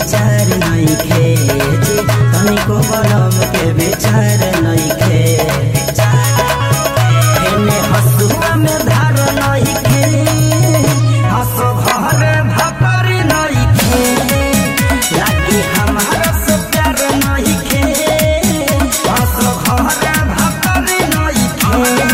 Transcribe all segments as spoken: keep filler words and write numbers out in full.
विचार नहीं खेजी तनिको बलम के विचार नहीं खे एने हसुआ में धार नहीं खे हसो घर भपर नहीं खे लागी हमारा से प्यार नहीं खे हसो घर भपर नहीं खे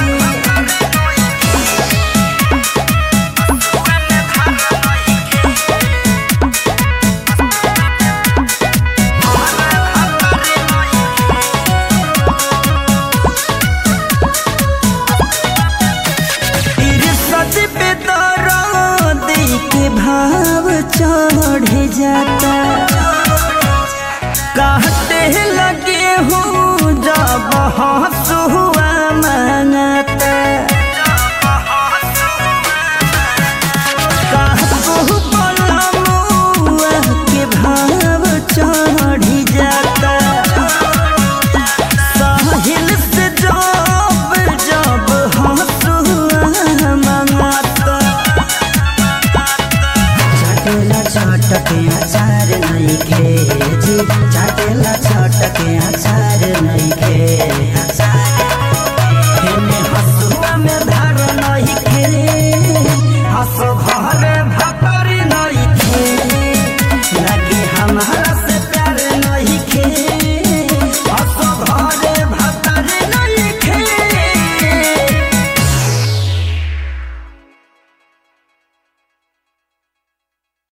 भाव चढ़ जाता कहते लगे हूँ जब हंसू